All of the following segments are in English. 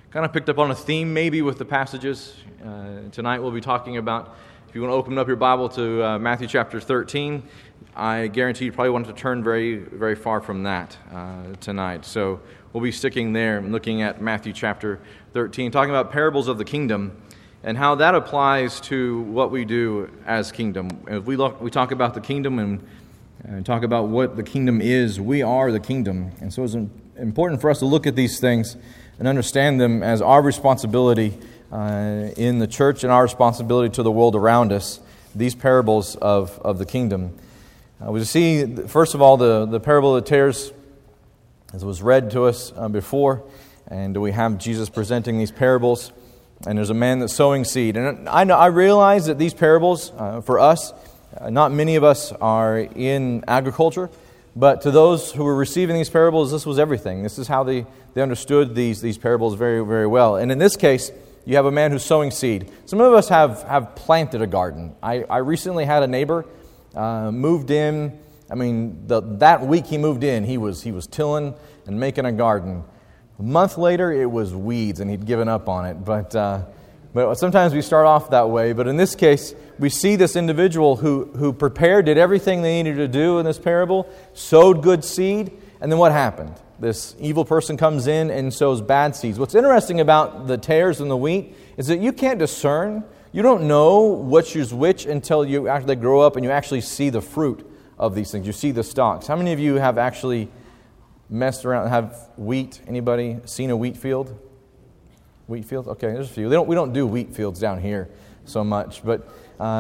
kind of picked up on a theme maybe with the passages. Tonight we'll be talking about, if you want to open up your Bible to Matthew chapter 13, I guarantee you probably want to turn very, very far from that tonight. So we'll be sticking there and looking at Matthew chapter 13, talking about parables of the kingdom and how that applies to what we do as kingdom. If we talk about the kingdom and talk about what the kingdom is, we are the kingdom. And so it's important for us to look at these things and understand them as our responsibility in the church and our responsibility to the world around us, these parables of the kingdom. We see, first of all, the parable of the tares, as was read to us before, and we have Jesus presenting these parables, and there's a man that's sowing seed. And I realize that these parables, for us, not many of us are in agriculture, but to those who were receiving these parables, this was everything. This is how they understood these parables very, very well. And in this case, you have a man who's sowing seed. Some of us have planted a garden. I recently had a neighbor moved in. I mean, that week he moved in, he was tilling and making a garden. A month later, it was weeds, and he'd given up on it. But sometimes we start off that way. But in this case, we see this individual who prepared, did everything they needed to do in this parable, sowed good seed, and then what happened? This evil person comes in and sows bad seeds. What's interesting about the tares and the wheat is that you can't discern. You don't know which is which until you actually grow up and you actually see the fruit of these things. You see the stalks. How many of you have actually messed around, have wheat? Anybody seen a wheat field? Wheat field? Okay, there's a few. We don't do wheat fields down here so much, but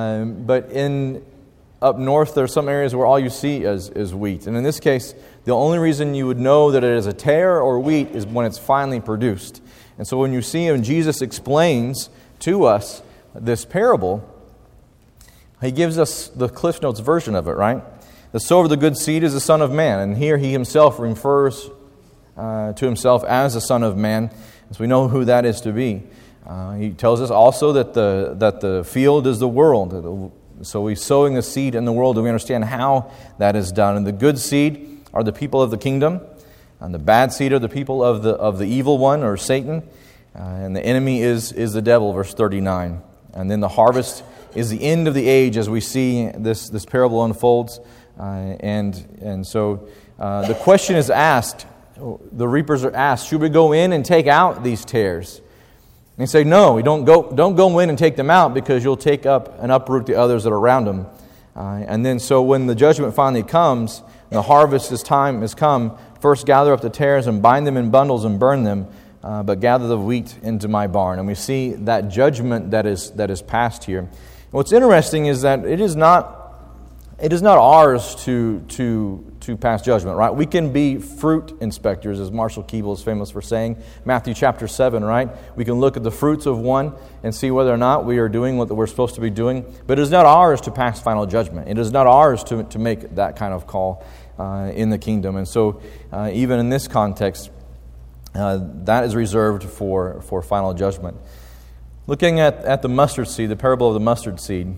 in up north there are some areas where all you see is wheat. And in this case, the only reason you would know that it is a tare or wheat is when it's finally produced. And so when you see when Jesus explains to us this parable, he gives us the Cliff Notes version of it, right? The sower of the good seed is the Son of Man, and here he himself refers to himself as the Son of Man, so we know who that is to be. He tells us also that the field is the world. So he's sowing the seed in the world, and we understand how that is done. And the good seed are the people of the kingdom, and the bad seed are the people of the evil one, or Satan, and the enemy is the devil, verse 39. And then the harvest is the end of the age, as we see this parable unfolds. And so the question is asked, the reapers are asked, should we go in and take out these tares? And they say, no, we don't go in and take them out, because you'll take up and uproot the others that are around them. And then so when the judgment finally comes, the harvest time has come, first gather up the tares and bind them in bundles and burn them, but gather the wheat into my barn. And we see that judgment that is passed here. And what's interesting is that it is not ours to pass judgment, right? We can be fruit inspectors, as Marshall Keeble is famous for saying, Matthew chapter 7, right? We can look at the fruits of one and see whether or not we are doing what we're supposed to be doing, but it is not ours to pass final judgment. It is not ours to make that kind of call in the kingdom. And so even in this context, that is reserved for final judgment. Looking at the mustard seed, the parable of the mustard seed.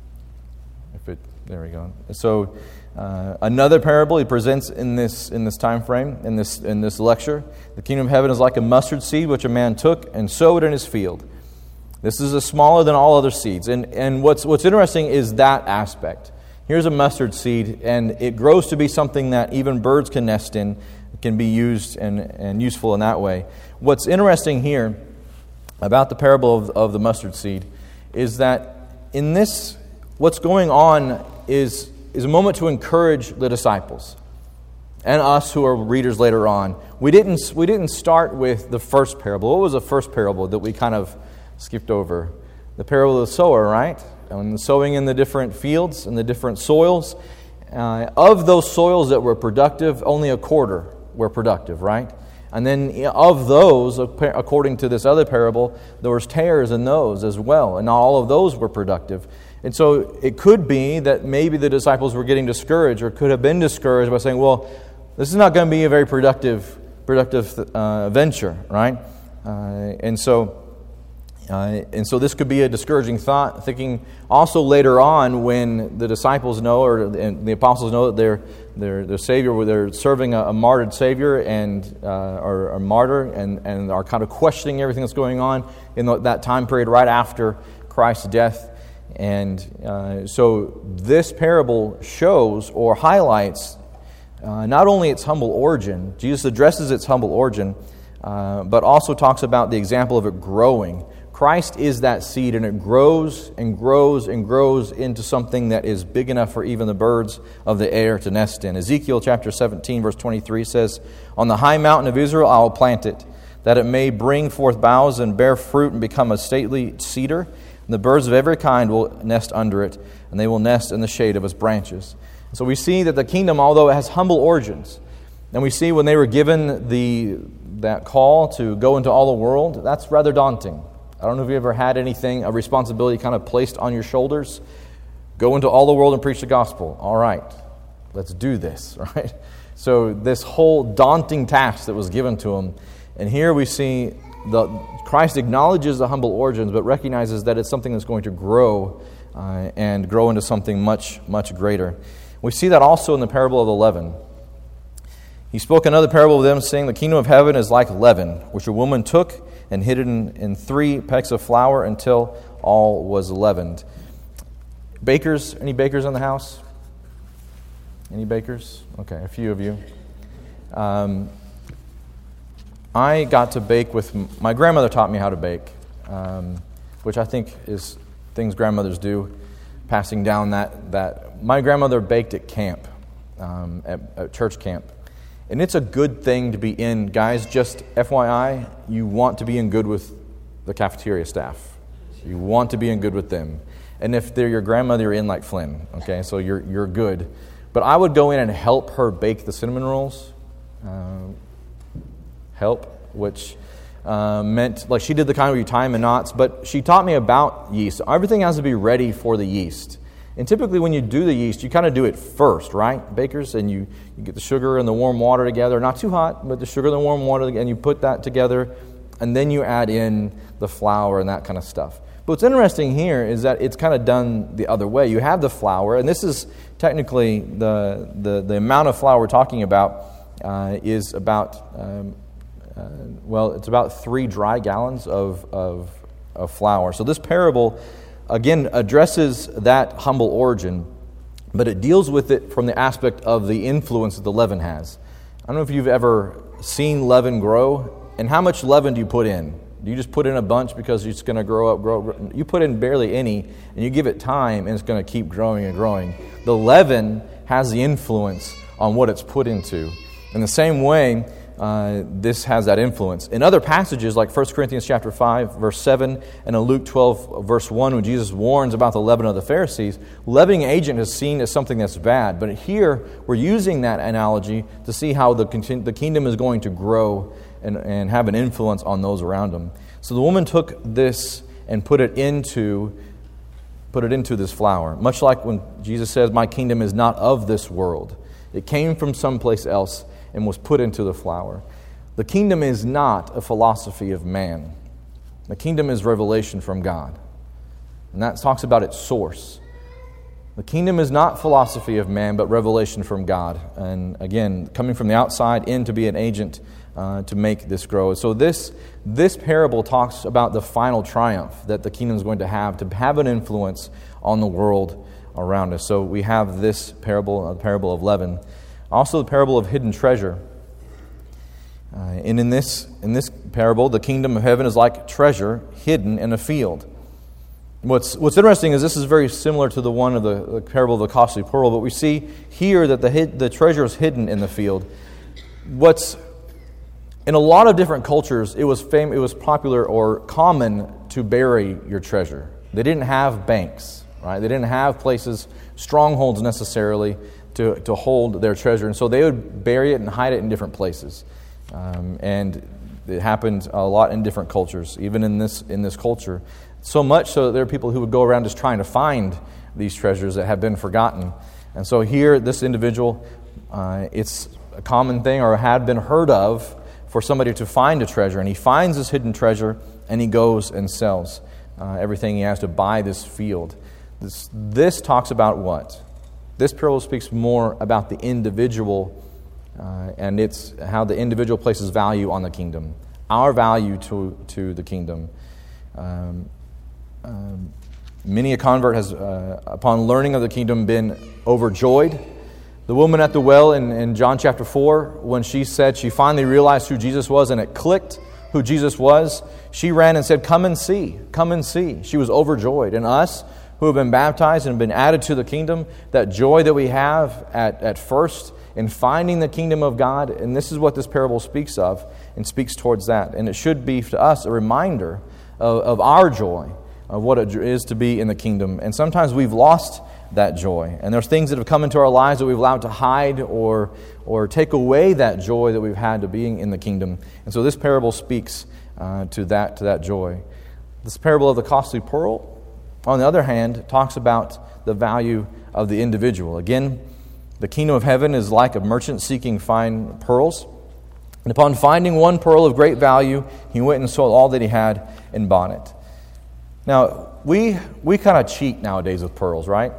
There we go. So another parable he presents in this time frame, in this lecture. The kingdom of heaven is like a mustard seed which a man took and sowed in his field. This is smaller than all other seeds. And what's interesting is that aspect. Here's a mustard seed, and it grows to be something that even birds can nest in, can be used and useful in that way. What's interesting here about the parable of the mustard seed is that in this, what's going on is a moment to encourage the disciples and us who are readers later on. We didn't start with the first parable. What was the first parable that we kind of skipped over? The parable of the sower, right? And sowing in the different fields and the different soils. Of those soils that were productive, only a quarter were productive, right? And then of those, according to this other parable, there was tares in those as well, and not all of those were productive. And so it could be that maybe the disciples were getting discouraged, or could have been discouraged by saying, well, this is not going to be a very productive venture, right? And so And so this could be a discouraging thought, thinking also later on when the disciples know, or the apostles know that their Savior, they're serving a martyred Savior or a martyr, and are kind of questioning everything that's going on in that time period right after Christ's death. And so this parable shows or highlights not only its humble origin, Jesus addresses its humble origin, but also talks about the example of it growing. Christ is that seed, and it grows and grows and grows into something that is big enough for even the birds of the air to nest in. Ezekiel chapter 17, verse 23 says, "On the high mountain of Israel I will plant it, that it may bring forth boughs and bear fruit and become a stately cedar. And the birds of every kind will nest under it, and they will nest in the shade of its branches." So we see that the kingdom, although it has humble origins, and we see when they were given that call to go into all the world, that's rather daunting. I don't know if you ever had a responsibility kind of placed on your shoulders. Go into all the world and preach the gospel. All right, let's do this, right? So this whole daunting task that was given to him, and here we see Christ acknowledges the humble origins, but recognizes that it's something that's going to grow and grow into something much, much greater. We see that also in the parable of the leaven. He spoke another parable of them, saying, "The kingdom of heaven is like leaven, which a woman took and hid it in 3 pecks of flour until all was leavened." Bakers? Any bakers in the house? Any bakers? Okay, a few of you. I got to bake with... My grandmother taught me how to bake, which I think is things grandmothers do, passing down that. My grandmother baked at camp, at church camp. And it's a good thing to be in. Guys, just FYI, you want to be in good with the cafeteria staff. You want to be in good with them. And if they're your grandmother, you're in like Flynn, okay? So you're good. But I would go in and help her bake the cinnamon rolls. Which meant, like, she did the kind where you tie them in knots, but she taught me about yeast. Everything has to be ready for the yeast. And typically when you do the yeast, you kind of do it first, right, bakers? And you get the sugar and the warm water together, not too hot, but the sugar and the warm water, and you put that together, and then you add in the flour and that kind of stuff. But what's interesting here is that it's kind of done the other way. You have the flour, and this is technically the amount of flour we're talking about is about, it's about 3 dry gallons of flour. So this parable, again, addresses that humble origin, but it deals with it from the aspect of the influence that the leaven has. I don't know if you've ever seen leaven grow, and how much leaven do you put in? Do you just put in a bunch because it's going to grow? You put in barely any, and you give it time, and it's going to keep growing and growing. The leaven has the influence on what it's put into. In the same way, this has that influence. In other passages, like 1 Corinthians chapter 5, verse 7, and in Luke 12, verse 1, when Jesus warns about the leaven of the Pharisees, leavening agent is seen as something that's bad. But here, we're using that analogy to see how the kingdom is going to grow and have an influence on those around them. So the woman took this and put it into this flour. Much like when Jesus says, "My kingdom is not of this world." It came from someplace else and was put into the flour. The kingdom is not a philosophy of man. The kingdom is revelation from God. And that talks about its source. The kingdom is not philosophy of man, but revelation from God. And again, coming from the outside in to be an agent to make this grow. So this parable talks about the final triumph that the kingdom is going to have an influence on the world around us. So we have this parable, the parable of leaven. Also the parable of hidden treasure. And in this parable, the kingdom of heaven is like treasure hidden in a field. What's interesting is this is very similar to the one of the parable of the costly pearl, but we see here that the treasure is hidden in the field. In a lot of different cultures, it was popular or common to bury your treasure. They didn't have banks, right? They didn't have places, strongholds necessarily, to hold their treasure. And so they would bury it and hide it in different places. And it happened a lot in different cultures, even in this culture. So much so that there are people who would go around just trying to find these treasures that have been forgotten. And so here, this individual, it's a common thing or had been heard of for somebody to find a treasure. And he finds this hidden treasure, and he goes and sells everything he has to buy this field. This talks about what? This parable speaks more about the individual, and it's how the individual places value on the kingdom. Our value to the kingdom. Many a convert has, upon learning of the kingdom, been overjoyed. The woman at the well in John chapter 4, when she said she finally realized who Jesus was and it clicked who Jesus was, she ran and said, "Come and see, come and see." She was overjoyed. And us, who have been baptized and been added to the kingdom, that joy that we have at first in finding the kingdom of God, and this is what this parable speaks of and speaks towards that. And it should be to us a reminder of our joy, of what it is to be in the kingdom. And sometimes we've lost that joy. And there's things that have come into our lives that we've allowed to hide or take away that joy that we've had to being in the kingdom. And so this parable speaks to that joy. This parable of the costly pearl, on the other hand, talks about the value of the individual. Again, the kingdom of heaven is like a merchant seeking fine pearls. And upon finding one pearl of great value, he went and sold all that he had and bought it. Now, we kind of cheat nowadays with pearls, right?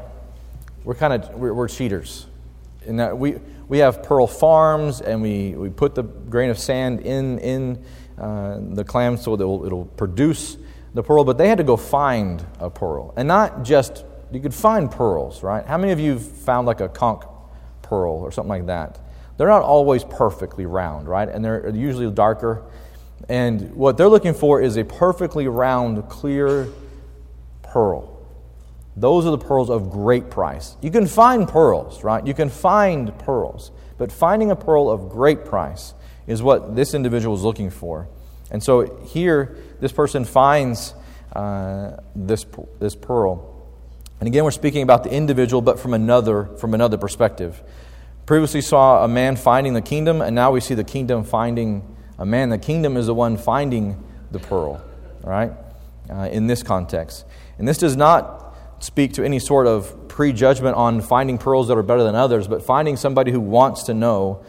We're cheaters. In that we have pearl farms, and we put the grain of sand in the clam so that it'll produce the pearl. But they had to go find a pearl, and not just you could find pearls, right? How many of you found like a conch pearl or something like that? They're not always perfectly round, right? And they're usually darker. And what they're looking for is a perfectly round, clear pearl. Those are the pearls of great price. You can find pearls, right? You can find pearls. But finding a pearl of great price is what this individual is looking for. And so here, this person finds this pearl. And again, we're speaking about the individual, but from another perspective. Previously saw a man finding the kingdom, and now we see the kingdom finding a man. The kingdom is the one finding the pearl, right? In this context. And this does not speak to any sort of prejudgment on finding pearls that are better than others, but finding somebody who wants to know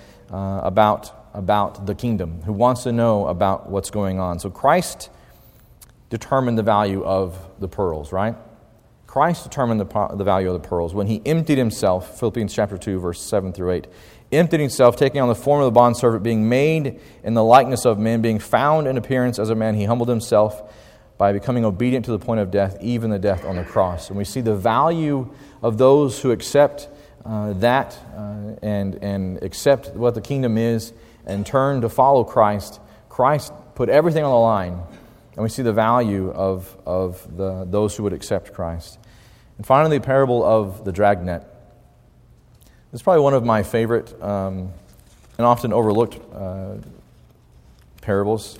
about the kingdom, who wants to know about what's going on. So Christ determined the value of the pearls, right? Christ determined the value of the pearls when he emptied himself, Philippians chapter 2, verse 7 through 8, emptied himself, taking on the form of a bondservant, being made in the likeness of men, being found in appearance as a man, he humbled himself by becoming obedient to the point of death, even the death on the cross. And we see the value of those who accept that and accept what the kingdom is and turn to follow Christ. Christ put everything on the line, and we see the value of those who would accept Christ. And finally, the parable of the dragnet. This is probably one of my favorite and often overlooked parables.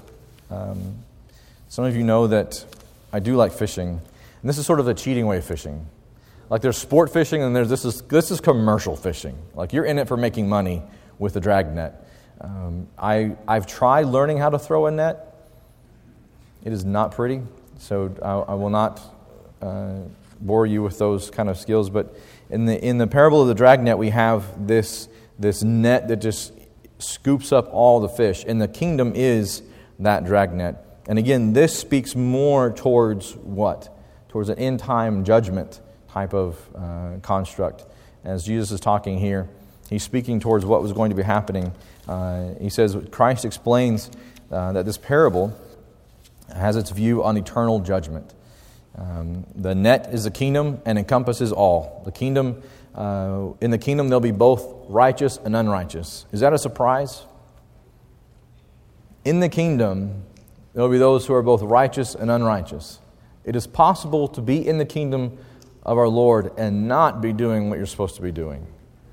Some of you know that I do like fishing, and this is sort of the cheating way of fishing. Like there's sport fishing, and this is commercial fishing. Like you're in it for making money with the dragnet. I've tried learning how to throw a net. It is not pretty, so I will not bore you with those kind of skills. But in the parable of the dragnet, we have this net that just scoops up all the fish, and the kingdom is that dragnet. And again, this speaks more towards what? Towards an end-time judgment type of construct. As Jesus is talking here, he's speaking towards what was going to be happening. He says, Christ explains that this parable has its view on eternal judgment. The net is the kingdom and encompasses all. The kingdom, in the kingdom, there'll be both righteous and unrighteous. Is that a surprise? In the kingdom, there will be those who are both righteous and unrighteous. It is possible to be in the kingdom of our Lord and not be doing what you're supposed to be doing.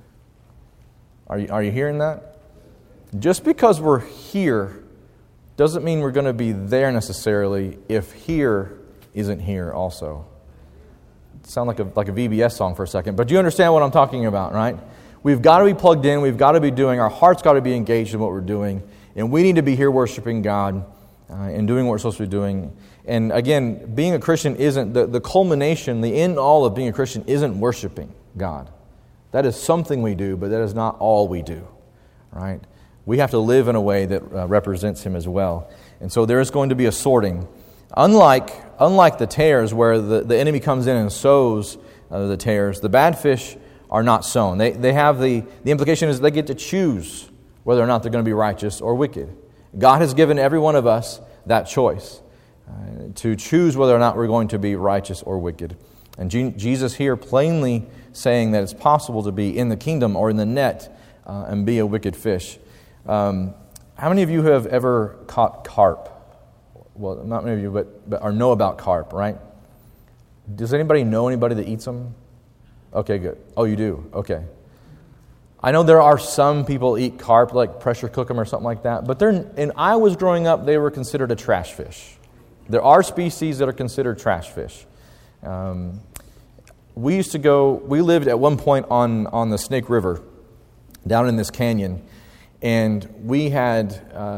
Are you hearing that? Just because we're here doesn't mean we're going to be there necessarily if here isn't here also. It sounds like a VBS song for a second, but you understand what I'm talking about, right? We've got to be plugged in. We've got to be doing. Our heart's got to be engaged in what we're doing, and we need to be here worshiping God and doing what we're supposed to be doing. And again, being a Christian isn't the culmination, the end all of being a Christian isn't worshiping God. That is something we do, but that is not all we do, right? we have to live in a way that represents Him as well. And so there is going to be a sorting. Unlike the tares, where the enemy comes in and sows the tares, the bad fish are not sown. They have the implication is they get to choose whether or not they're going to be righteous or wicked. God has given every one of us that choice to choose whether or not we're going to be righteous or wicked. And Jesus here plainly saying that it's possible to be in the kingdom or in the net and be a wicked fish. How many of you have ever caught carp? Well, not many of you, but or know about carp, right? Does anybody know anybody that eats them? Okay, good. Oh, you do? Okay. I know there are some people eat carp, like pressure cook them or something like that, but and I was growing up, they were considered a trash fish. There are species that are considered trash fish. We lived at one point on the Snake River, down in this canyon, and we had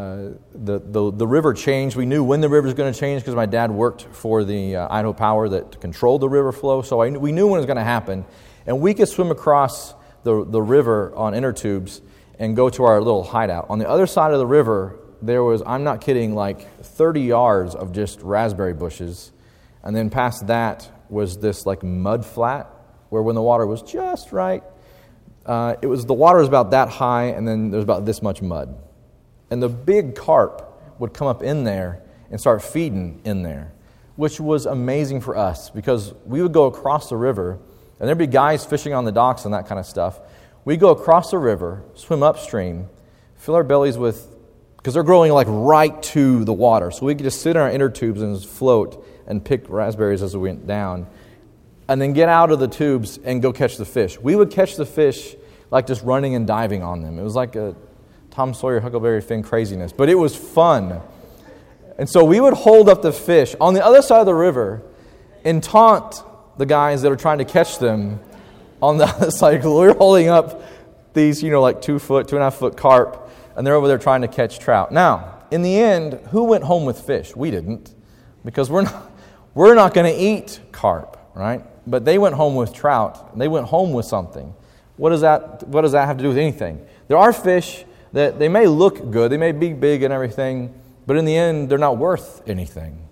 the river changed. We knew when the river was going to change because my dad worked for the Idaho Power that controlled the river flow, so we knew when it was going to happen. And we could swim across the river on inner tubes and go to our little hideout. On the other side of the river, there was, I'm not kidding, like 30 yards of just raspberry bushes. And then past that was this like mud flat where when the water was just right, the water was about that high, and then there's about this much mud. And the big carp would come up in there and start feeding in there, which was amazing for us because we would go across the river, and there'd be guys fishing on the docks and that kind of stuff. We'd go across the river, swim upstream, fill our bellies with, because they're growing like right to the water, so we could just sit in our inner tubes and just float and pick raspberries as we went down, and then get out of the tubes and go catch the fish. We would catch the fish like just running and diving on them. It was like a Tom Sawyer, Huckleberry Finn craziness, but it was fun. And so we would hold up the fish on the other side of the river and taunt the guys that are trying to catch them on the other side. We're holding up these, like 2 foot, 2.5 foot carp, and they're over there trying to catch trout. Now, in the end, who went home with fish? We didn't, because we're not going to eat carp, right? But they went home with trout. They went home with something. What does that have to do with anything? There are fish that they may look good, they may be big and everything, but in the end, they're not worth anything.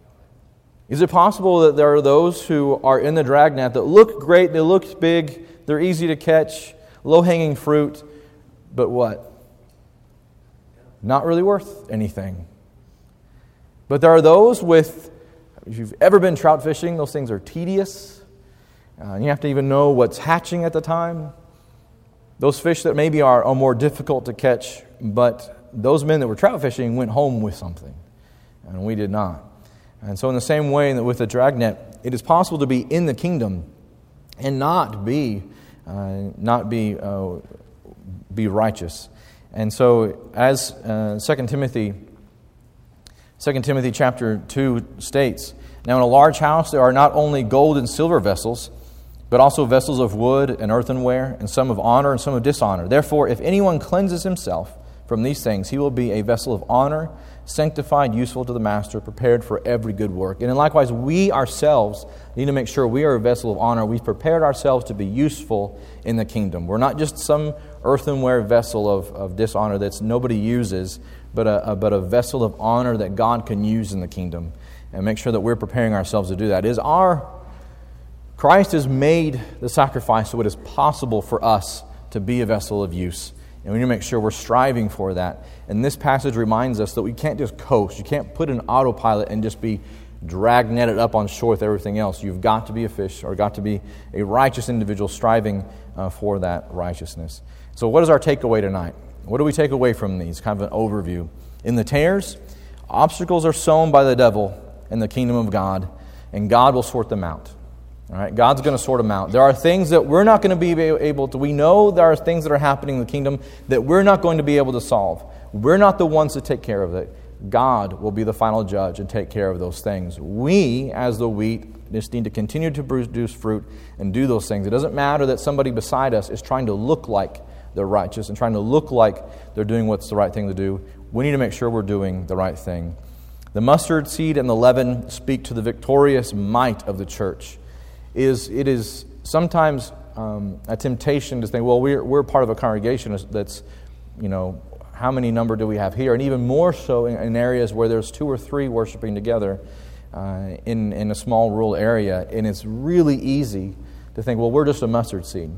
Is it possible that there are those who are in the dragnet that look great, they look big, they're easy to catch, low-hanging fruit, but what? Not really worth anything. But there are those with, if you've ever been trout fishing, those things are tedious. You have to even know what's hatching at the time. Those fish that maybe are more difficult to catch, but those men that were trout fishing went home with something, and we did not. And so in the same way that with the dragnet, it is possible to be in the kingdom and not be righteous. And so as 2 Timothy chapter 2 states, "Now in a large house there are not only gold and silver vessels, but also vessels of wood and earthenware, and some of honor and some of dishonor. Therefore, if anyone cleanses himself from these things, he will be a vessel of honor, sanctified, useful to the master, prepared for every good work." And likewise, we ourselves need to make sure we are a vessel of honor. We've prepared ourselves to be useful in the kingdom. We're not just some earthenware vessel of dishonor that nobody uses, but a vessel of honor that God can use in the kingdom. And make sure that we're preparing ourselves to do that. Christ has made the sacrifice so it is possible for us to be a vessel of use. And we need to make sure we're striving for that. And this passage reminds us that we can't just coast. You can't put an autopilot and just be drag-netted up on shore with everything else. You've got to be a fish or got to be a righteous individual striving for that righteousness. So what is our takeaway tonight? What do we take away from these? Kind of an overview. In the tares, obstacles are sown by the devil in the kingdom of God, and God will sort them out. All right, God's going to sort them out. There are things that we're not going to be able to. We know there are things that are happening in the kingdom that we're not going to be able to solve. We're not the ones to take care of it. God will be the final judge and take care of those things. We, as the wheat, just need to continue to produce fruit and do those things. It doesn't matter that somebody beside us is trying to look like they're righteous and trying to look like they're doing what's the right thing to do. We need to make sure we're doing the right thing. The mustard seed and the leaven speak to the victorious might of the church. It is sometimes a temptation to think, well, we're part of a congregation that's, how many number do we have here? And even more so in areas where there's 2 or 3 worshiping together in a small rural area. And it's really easy to think, well, we're just a mustard seed.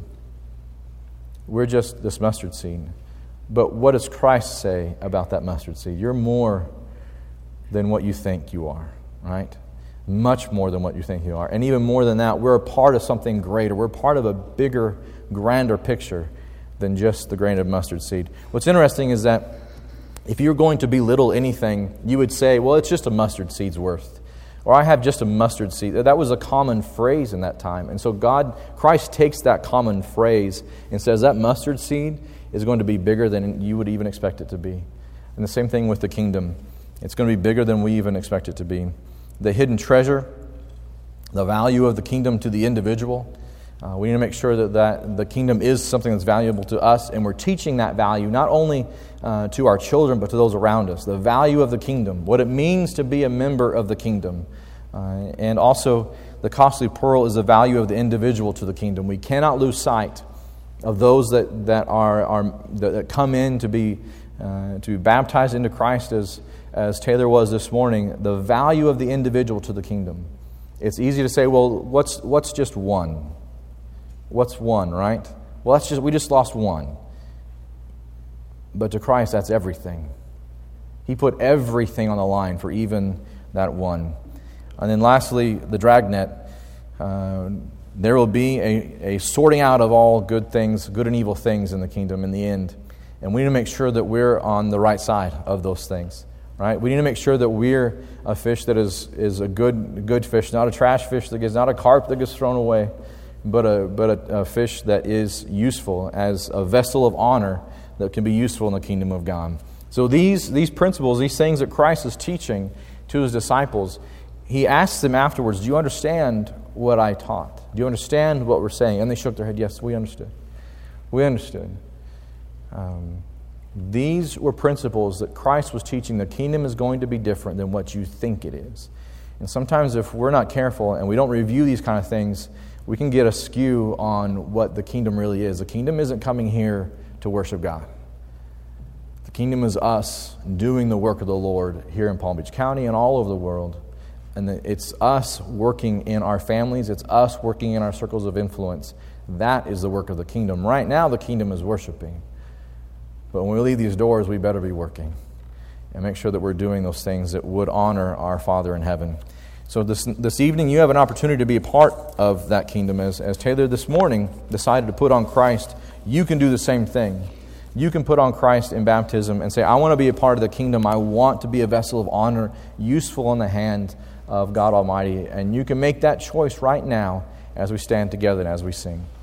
We're just this mustard seed. But what does Christ say about that mustard seed? You're more than what you think you are, right? Much more than what you think you are. And even more than that, we're a part of something greater. We're part of a bigger, grander picture than just the grain of mustard seed. What's interesting is that if you're going to belittle anything, you would say, well, it's just a mustard seed's worth. Or I have just a mustard seed. That was a common phrase in that time. And so Christ takes that common phrase and says that mustard seed is going to be bigger than you would even expect it to be. And the same thing with the kingdom. It's going to be bigger than we even expect it to be. The hidden treasure, the value of the kingdom to the individual. We need to make sure that the kingdom is something that's valuable to us, and we're teaching that value not only to our children, but to those around us. The value of the kingdom, what it means to be a member of the kingdom. And also, the costly pearl is the value of the individual to the kingdom. We cannot lose sight of those that come in to be baptized into Christ, as Taylor was this morning. The value of the individual to the kingdom. It's easy to say, well, what's just one? What's one, right? Well, we just lost one. But to Christ, that's everything. He put everything on the line for even that one. And then lastly, the dragnet. There will be a sorting out of all good things, good and evil things in the kingdom in the end. And we need to make sure that we're on the right side of those things. Right? We need to make sure that we're a fish that is a good fish, not a trash fish that gets, not a carp that gets thrown away, but a fish that is useful as a vessel of honor that can be useful in the kingdom of God. So these principles, these things that Christ is teaching to His disciples, He asks them afterwards, do you understand what I taught? Do you understand what we're saying? And they shook their head, yes, we understood. We understood. These were principles that Christ was teaching. The kingdom is going to be different than what you think it is. And sometimes if we're not careful and we don't review these kind of things, we can get askew on what the kingdom really is. The kingdom isn't coming here to worship God. The kingdom is us doing the work of the Lord here in Palm Beach County and all over the world. And it's us working in our families. It's us working in our circles of influence. That is the work of the kingdom. Right now, the kingdom is worshiping. But when we leave these doors, we better be working and make sure that we're doing those things that would honor our Father in heaven. So this evening, you have an opportunity to be a part of that kingdom. As Taylor this morning decided to put on Christ, you can do the same thing. You can put on Christ in baptism and say, I want to be a part of the kingdom. I want to be a vessel of honor, useful in the hand of God Almighty. And you can make that choice right now as we stand together and as we sing.